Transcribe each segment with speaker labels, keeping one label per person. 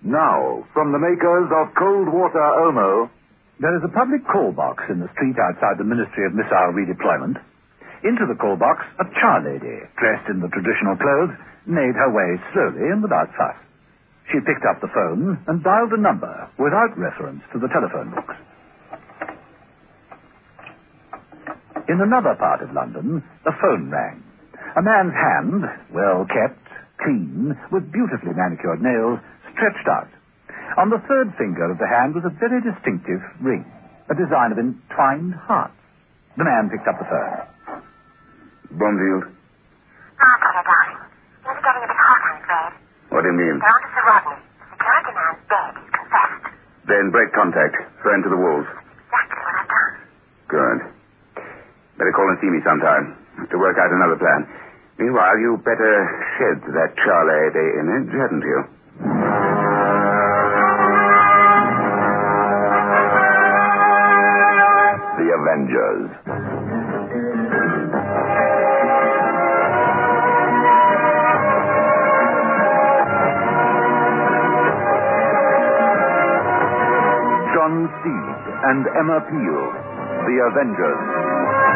Speaker 1: Now, from the makers of cold water Omo, there is a public call box in the street outside the Ministry of Missile Redeployment. Into the call box, a charlady, dressed in the traditional clothes, made her way slowly and without fuss. She picked up the phone and dialed a number without reference to the telephone books. In another part of London, a phone rang. A man's hand, well kept, clean, with beautifully manicured nails, stretched out. On the third finger of the hand was a very distinctive ring, a design of entwined hearts. The man picked up the phone.
Speaker 2: Bromfield.
Speaker 3: Peter, darling. Things are getting a bit hot, I'm afraid.
Speaker 2: What do you mean?
Speaker 3: They're on to Sir Rodney. The security man's dead. He's confessed.
Speaker 2: Then break contact. Throw him to the wolves.
Speaker 3: Exactly what I've done.
Speaker 2: Good. Better call and see me sometime to work out another plan. Meanwhile, you better shed that Charlady image, hadn't you?
Speaker 1: The Avengers. John Steed and Emma Peel, The Avengers.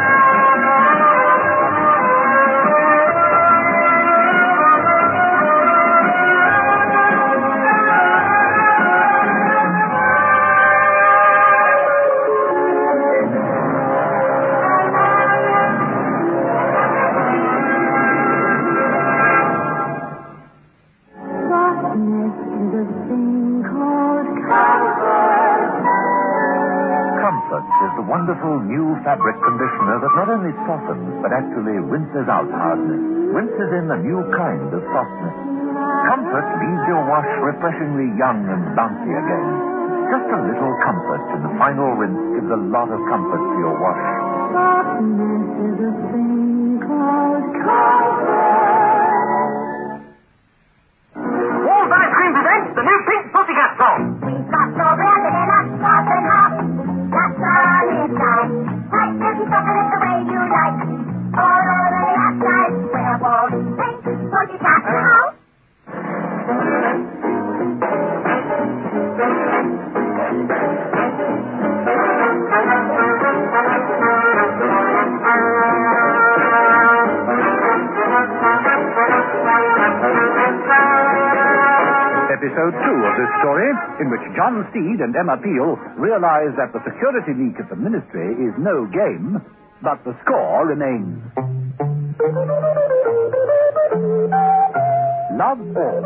Speaker 1: Wonderful new fabric conditioner that not only softens but actually rinses out hardness, rinses in a new kind of softness. Comfort leaves your wash refreshingly young and bouncy again. Just a little comfort in the final rinse gives a lot of comfort to your wash.
Speaker 4: Softness is a thing called comfort.
Speaker 5: Walls Ice Cream presents the new Pink Pussycat song.
Speaker 3: We've got no rabbit and a sauce and hop. That's all inside. Like this chocolate the way you like. All over the outside. Where won't Pink Pussycat now?
Speaker 1: Episode 2 of this story, in which John Steed and Emma Peel realize that the security leak at the Ministry is no game, but the score remains. Love all.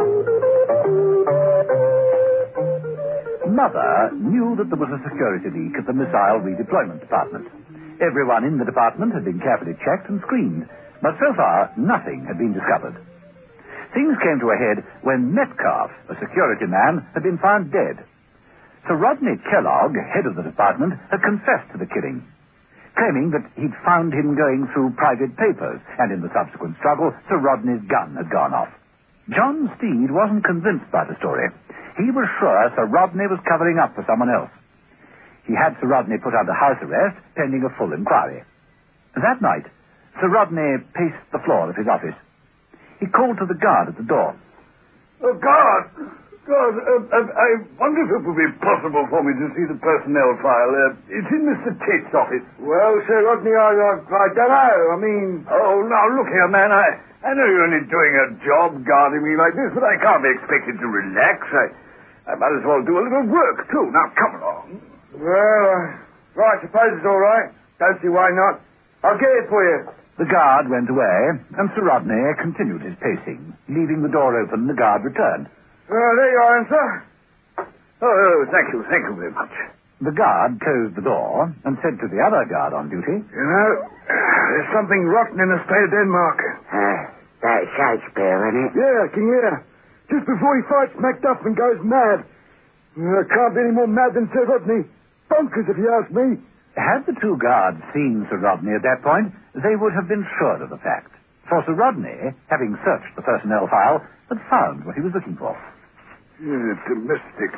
Speaker 1: Mother knew that there was a security leak at the Missile Redeployment Department. Everyone in the department had been carefully checked and screened, but so far nothing had been discovered. Things came to a head when Metcalf, a security man, had been found dead. Sir Rodney Kellogg, head of the department, had confessed to the killing, claiming that he'd found him going through private papers, and in the subsequent struggle, Sir Rodney's gun had gone off. John Steed wasn't convinced by the story. He was sure Sir Rodney was covering up for someone else. He had Sir Rodney put under house arrest, pending a full inquiry. That night, Sir Rodney paced the floor of his office. He called to the guard at the door.
Speaker 6: Oh, guard! I wonder if it would be possible for me to see the personnel file. It's in Mr. Tate's office. Well, Sir Rodney, I don't know. I mean... Oh, now, look here, man. I know you're only doing a job guarding me like this, but I can't be expected to relax. I might as well do a little work, too. Now, come along. Well, I suppose it's all right. Don't see why not. I'll get it for you.
Speaker 1: The guard went away, and Sir Rodney continued his pacing. Leaving the door open, the guard returned.
Speaker 6: There you are, sir. Oh, thank you very much.
Speaker 1: The guard closed the door and said to the other guard on duty,
Speaker 6: You know, there's something rotten in the state of Denmark.
Speaker 5: That's Shakespeare, isn't it?
Speaker 6: Yeah, I can hear. Just before he fights MacDuff and goes mad. Can't be any more mad than Sir Rodney. Bonkers, if you ask me.
Speaker 1: Had the two guards seen Sir Rodney at that point, they would have been sure of the fact. For Sir Rodney, having searched the personnel file, had found what he was looking for.
Speaker 6: Domestic.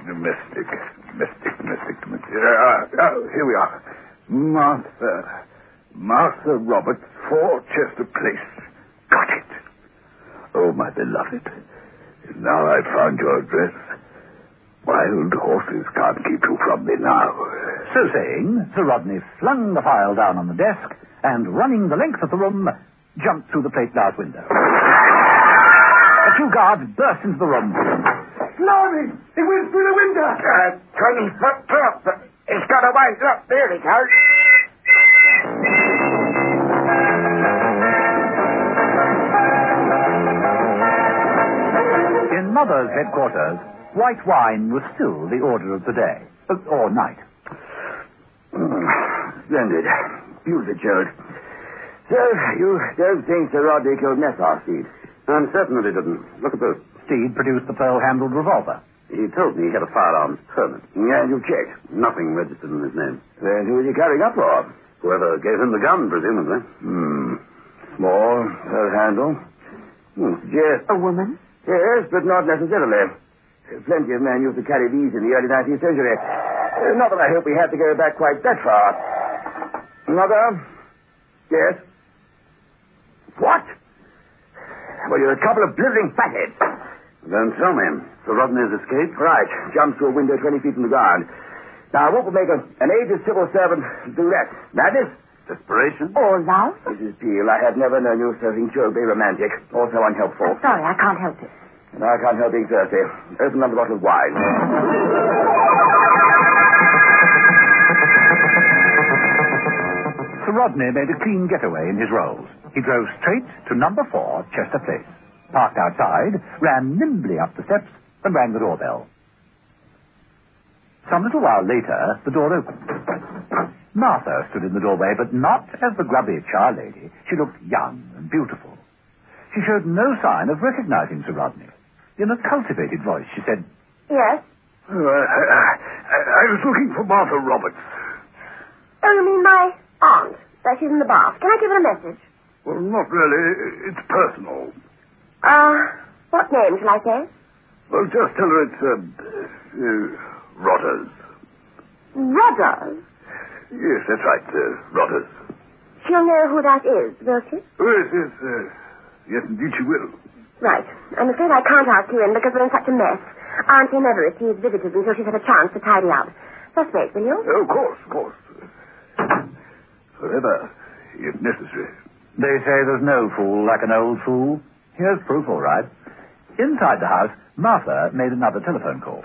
Speaker 6: Here we are. Martha Roberts, 4 Chester Place. Got it. Oh, my beloved. Now I've found your address, Wild horses can't keep you from me now.
Speaker 1: So saying, Sir Rodney flung the file down on the desk and, running the length of the room, jumped through the plate glass window. The two guards burst into the room.
Speaker 6: Blimey! He went through the window!
Speaker 5: 20 foot drop. He's got away. Look, there he goes.
Speaker 1: In Mother's headquarters, white wine was still the order of the day. Or night.
Speaker 6: Splendid. Use it, Gerald. So, you don't think Sir Rodney killed Nessar, Steed?
Speaker 2: I'm certain that he didn't. Look at this.
Speaker 1: Steed produced the pearl-handled revolver.
Speaker 2: He told me he had a firearms permit.
Speaker 6: And you checked.
Speaker 2: Nothing registered in his name.
Speaker 6: Then who was he carrying up for?
Speaker 2: Whoever gave him the gun, presumably.
Speaker 6: Small, her handle. Yes.
Speaker 3: A woman?
Speaker 6: Yes, but not necessarily. Plenty of men used to carry these in the early 19th century. Not that I hope we have to go back quite that far. Mother? Yes? What? Well, you're a couple of blithering fatheads.
Speaker 2: Then tell me, Sir Rodney's escaped?
Speaker 6: Right. Jumped through a window 20 feet from the ground. Now, what would make an aged civil servant do that? Madness?
Speaker 2: Desperation?
Speaker 3: Or love?
Speaker 6: Mrs. Peel, I have never known you so incurably romantic or so unhelpful.
Speaker 3: I'm sorry, I can't help it.
Speaker 6: And I can't help being thirsty. Open another bottle of wine.
Speaker 1: Sir Rodney made a clean getaway in his rolls. He drove straight to number 4, Chester Place, parked outside, ran nimbly up the steps, and rang the doorbell. Some little while later, the door opened. Martha stood in the doorway, but not as the grubby charlady. She looked young and beautiful. She showed no sign of recognizing Sir Rodney. In a cultivated voice, she said,
Speaker 3: Yes?
Speaker 6: I was looking for Martha Roberts.
Speaker 3: Oh, you mean my aunt? She's in the bath. Can I give her a message?
Speaker 6: Well, not really. It's personal.
Speaker 3: What name shall I say?
Speaker 6: Well, just tell her it's, Rodders.
Speaker 3: Rodders?
Speaker 6: Yes, that's right, Rodders.
Speaker 3: She'll know who that is, will she?
Speaker 6: Yes, indeed she will.
Speaker 3: Right. I'm afraid I can't ask you in because we're in such a mess. Auntie never receives visitors until she's had a chance to tidy up. Just wait, will you?
Speaker 6: Oh, of course. Forever, if necessary.
Speaker 1: They say there's no fool like an old fool. Here's proof, all right. Inside the house, Martha made another telephone call.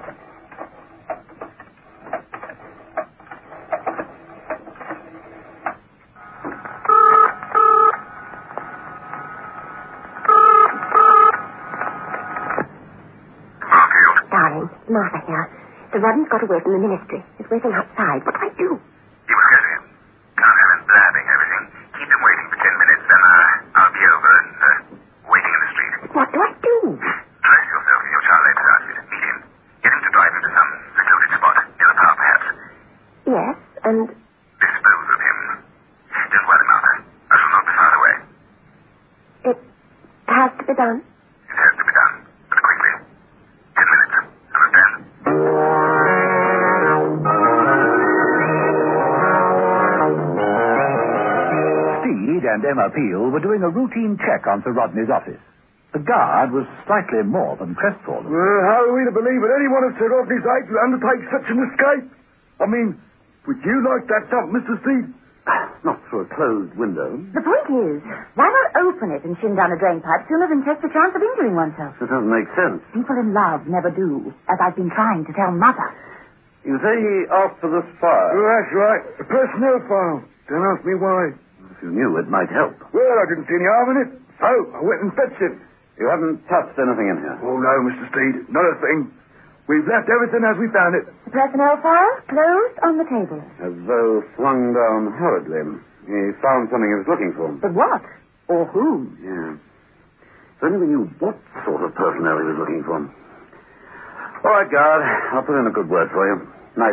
Speaker 3: Darling, Martha here. Sir Rodden's got away from the ministry. He's waiting outside. What do I do?
Speaker 2: You will get him. Can't have him blabbing everything. Keep him waiting for 10 minutes, then I'll be over and waiting in the street.
Speaker 3: What do I do?
Speaker 2: Dress yourself in your child labor's outfit. Meet him. Get him to drive you to some secluded spot, near the power, perhaps.
Speaker 3: Yes, and...
Speaker 2: Dispose of him. Don't worry, Martha. I shall not be far away.
Speaker 3: It has to be done.
Speaker 2: It has to be done. But quickly. 10 minutes. Understand?
Speaker 1: Steed and Emma Peel were doing a routine check on Sir Rodney's office. The guard was slightly more than crestfallen.
Speaker 6: Well, how are we to believe that any one of Sir Rodney's aides would undertake such an escape? I mean, would you like that jump, Mr. Steed?
Speaker 2: Not through a closed window.
Speaker 3: The point is, why not open it and shin down a drain pipe sooner than take the chance of injuring oneself?
Speaker 2: That doesn't make sense.
Speaker 3: People in love never do, as I've been trying to tell Mother.
Speaker 2: You say he asked for this fire.
Speaker 6: Oh, that's right. A personnel file. Don't ask me why.
Speaker 2: If you knew, it might help.
Speaker 6: Well, I didn't see any harm in it. So, I went and fetched it.
Speaker 2: You haven't touched anything in here.
Speaker 6: Oh, no, Mr. Steed. Not a thing. We've left everything as we found it.
Speaker 3: The personnel file closed on the table.
Speaker 2: As though flung down hurriedly. He found something he was looking for.
Speaker 3: But what? Or whom?
Speaker 2: Yeah. If only we knew what sort of personnel he was looking for. All right, guard. I'll put in a good word for you. Night.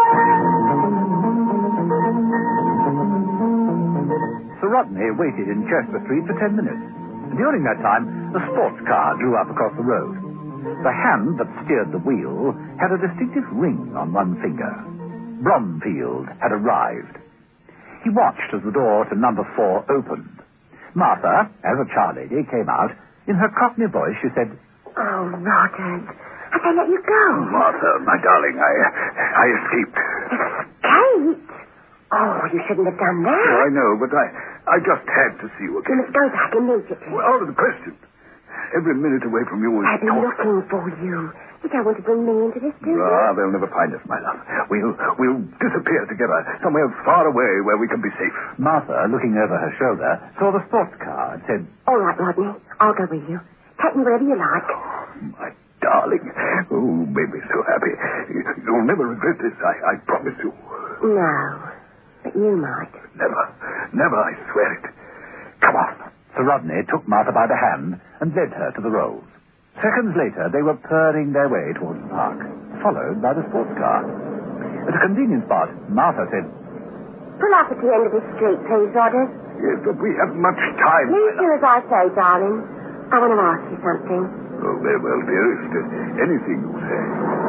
Speaker 1: Sir Rodney waited in Chester Street for 10 minutes. During that time, a sports car drew up across the road. The hand that steered the wheel had a distinctive ring on one finger. Bromfield had arrived. He watched as the door to number 4 opened. Martha, as a charlady, came out. In her cockney voice, she said,
Speaker 3: Oh, Rodders. Have they let you go?
Speaker 6: Martha, my darling, I escaped.
Speaker 3: Escaped? Oh, you shouldn't have done that.
Speaker 6: Oh, I know, but I just had to see you
Speaker 3: You
Speaker 6: again.
Speaker 3: must go back immediately.
Speaker 6: Well, out of the question. Every minute away from you is
Speaker 3: I've been
Speaker 6: torture.
Speaker 3: looking for you. You don't want to bring me into this, do you?
Speaker 6: Ah, they'll never find us, my love. We'll disappear together, somewhere far away where we can be safe.
Speaker 1: Martha, looking over her shoulder, saw the sports car and said,
Speaker 3: All right, Rodney. I'll go with you. Take me wherever you like.
Speaker 6: My darling. Oh, made me so happy. You'll never regret this, I promise you.
Speaker 3: No, but you might.
Speaker 6: Never, I swear it. Come on.
Speaker 1: Sir Rodney took Martha by the hand and led her to the rolls. Seconds later, they were purring their way towards the park, followed by the sports car. At a convenient spot, Martha said,
Speaker 3: Pull up at the end of this street, please, Rodney.
Speaker 6: Yes, but we haven't much time.
Speaker 3: Please do as I say, darling. I want to ask you something.
Speaker 6: Oh, very well, dearest. Anything you say.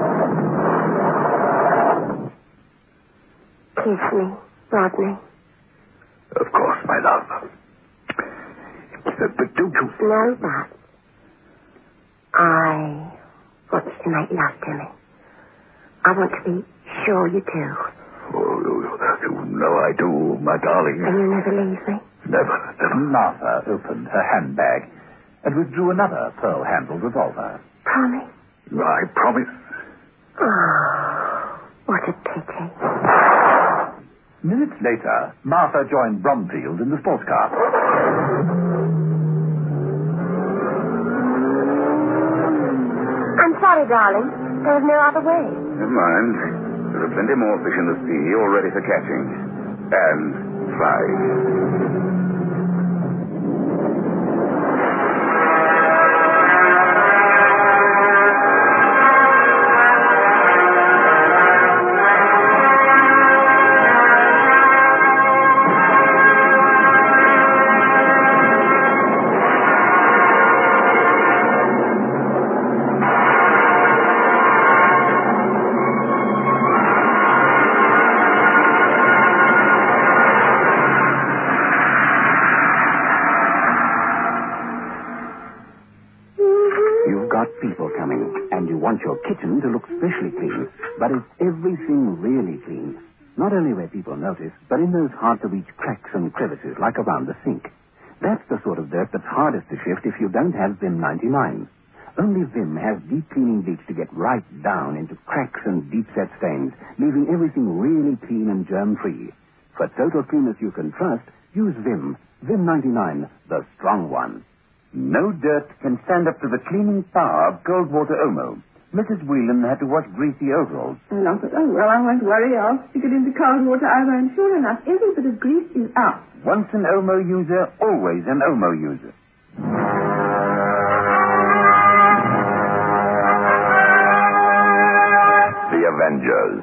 Speaker 3: Kiss me, Rodney.
Speaker 6: Of course, my love. But don't you...
Speaker 3: No, but I want you to make love to me. I want to be sure you do.
Speaker 6: Oh, you know I do, my darling.
Speaker 3: And you'll never leave me?
Speaker 6: Never.
Speaker 1: Martha opened her handbag and withdrew another pearl-handled revolver.
Speaker 3: Promise?
Speaker 6: I promise.
Speaker 3: Oh, what a pity.
Speaker 1: Minutes later, Martha joined Bromfield in the sports car.
Speaker 3: I'm sorry, darling. There's no other way.
Speaker 2: Never mind. There are plenty more fish in the sea all ready for catching. And frying.
Speaker 7: People coming, and you want your kitchen to look specially clean. But is everything really clean? Not only where people notice, but in those hard-to-reach cracks and crevices, like around the sink. That's the sort of dirt that's hardest to shift if you don't have Vim 99. Only Vim has deep cleaning bleach to get right down into cracks and deep-set stains, leaving everything really clean and germ-free. For total cleanness you can trust, use Vim. Vim 99, the strong one.
Speaker 1: No dirt can stand up to the cleaning power of cold water Omo. Mrs. Whelan had to wash greasy overalls.
Speaker 4: Not at all. Well, I won't worry. I'll stick it into cold water over, and sure enough, every bit of grease is out.
Speaker 1: Once an Omo user, always an Omo user.
Speaker 2: The Avengers.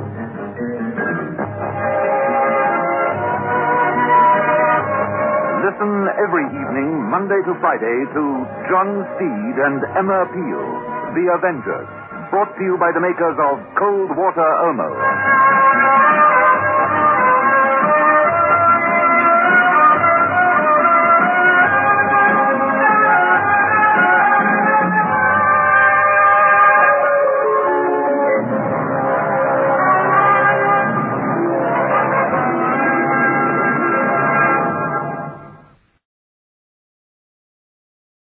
Speaker 1: Listen every evening, Monday to Friday, to John Steed and Emma Peel, The Avengers, brought to you by the makers of Cold Water Omo.